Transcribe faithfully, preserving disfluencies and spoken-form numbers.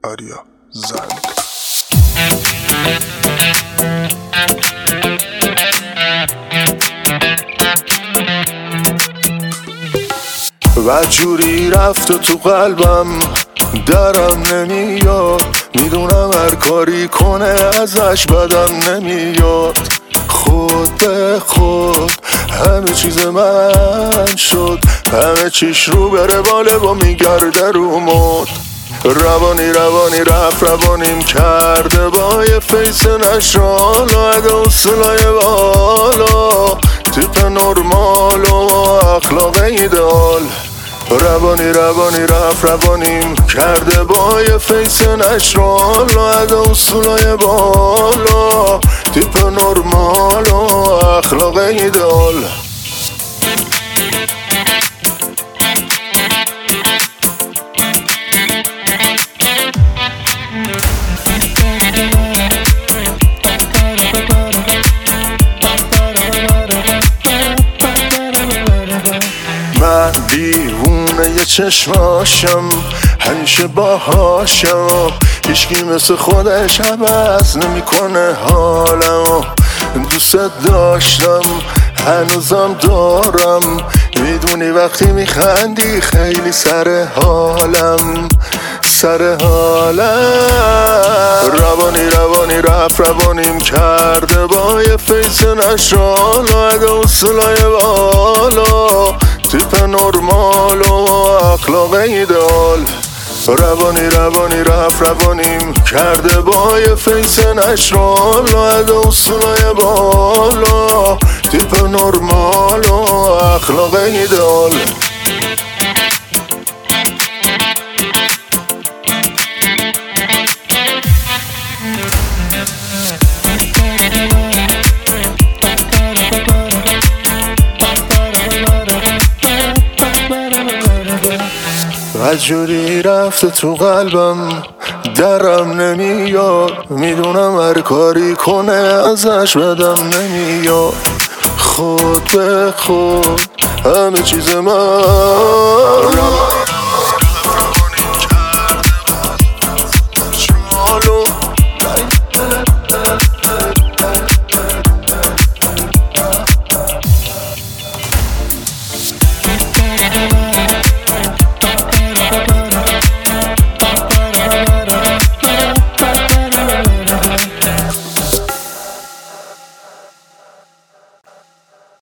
آریا زند. و جوری رفت تو قلبم درم نمیاد، میدونم هر کاری کنه ازش بدم نمیاد. خود به خود همه چیز من شد، همه چیش رو به رواله و میگرده رو مد. روانی روانی رفت روانیم کرده با یه فیس نشال و اده اصلای بالا، تیپ نرمال و اخلاق ایدال. روانی روانی رفت روانیم کرده با یه فیس نشال و اده اصلای بالا، تیپ نرمال و اخلاق ایدال. من دیوونه یه چشماشم، همیشه باهاشم، هیچکی مثل خودش عوض نمیکنه حالم. دوست داشتم هنوزم دارم، میدونی وقتی میخندی خیلی سر حالم سر حالم. روانی روانی رفت روانیم کرده با یه فیس نشال و اده اصلای بالا، تیپ نرمال و اخلاق ایدال. روانی روانی رفت روانیم کرده با یه فیس نشال و اده اصلای بالا، تیپ نرمال و اخلاق ایدال. و جوری رفته تو قلبم درم نمیاد، میدونم هر کاری کنه ازش بدم نمیاد. خود به خود همه چیز من